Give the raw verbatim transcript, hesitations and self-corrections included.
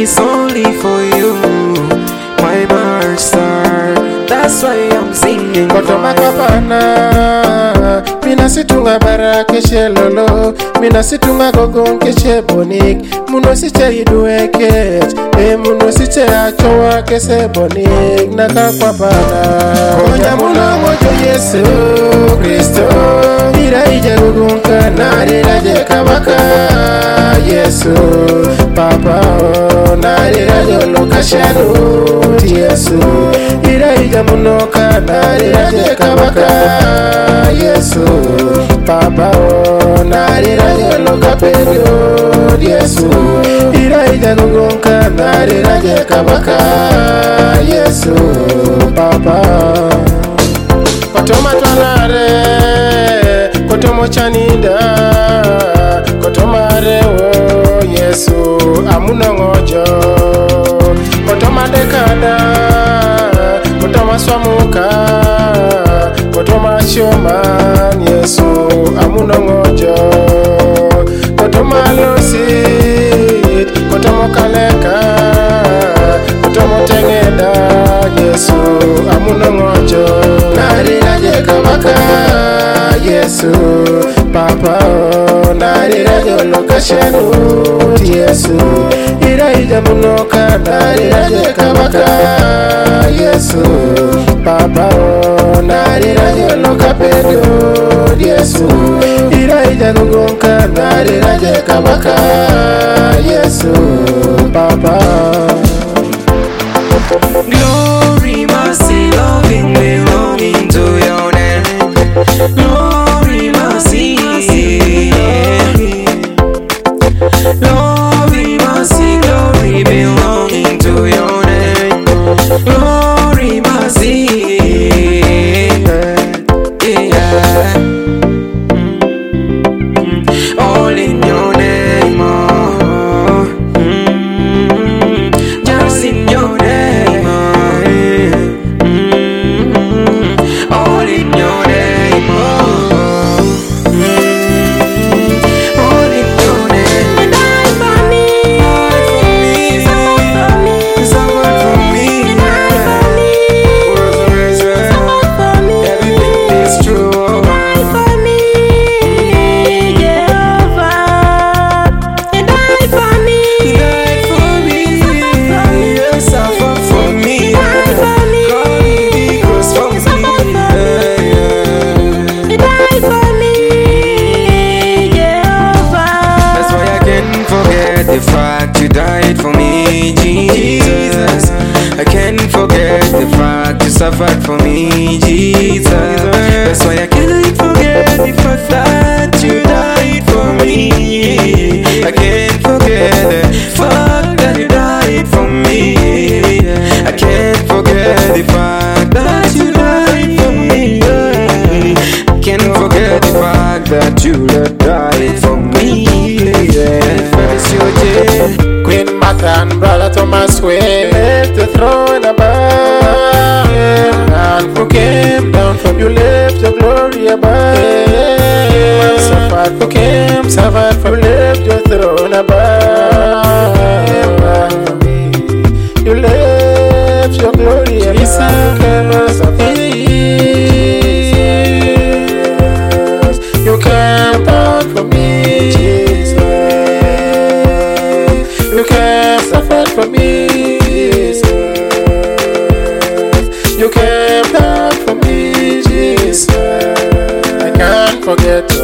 is only for you, my master. That's why I'm singing. Kotoma kapana, mina situnga barake shelolo, mina situnga gogon keche bonik, muno siche idueke, e muno siche achowa kese bonik, naka kapana. Konya muno mojo Yesu Kristo, ira ija gogon kanari raje kabaka Yesu, Papa o nari rajo lokashanu Yesu, ira ija muno kanari raje kabaka Yesu, Papa o nari rajo lokaperio Yesu, ira ija gogon kanari raje kabaka Yesu, Papa. Kotoma twanare, kotomo chaninda, kotomare o Yesu amuno ngojo, kotoma dekada, kotoma swamuka, kotoma shoman Yesu amuno ngojo, kotoma losit, kotomo kaleka, kotomo tengeda Yesu amuno ngojo, nari raje kabaka Yesu, Papa o nari rajo lokashanu Yesu, ira ija munoka nari raje kabaka Yesu, Papa o nari rajo lokapedio Yesu, ira ija gugunka nari raje kabaka Yesu, Papa. Glory, mercy, loving, belonging to your name. Glory, mercy, glory, mercy, glory, belonging to your name. Glory, mercy, yeah. Mm. All in your name, oh. Mm. Just in your name, oh. Mm. All in your name, oh. Mm. All in your name. You died for me. You suffered for me. You suffered for me. You died for me. Was the reason. Suffered for me. Everything is true. You died for me, Jehovah. You died for me. You died for me. You suffered for me. You died for me. God, He goes for You me. suffered for me. Yeah, yeah. You died for me, Jehovah. That's why I can't forget the fact you died for me, Jesus. I can't forget the fact you suffered for me, Jesus. That's why I can't forget the fact that you died for me. I can't forget the fact that you died for me. I can't forget the fact that you died for me. I can't forget the fact that you died for me. Queen Martha and Brother Thomas Way left the throne above, and who came down from you left your glory above. Suffered who came, suffered from left your throne above. You left your glory above. You came down for me, Jesus. You came, suffered for me, Jesus. You came down for me, Jesus. I can't forget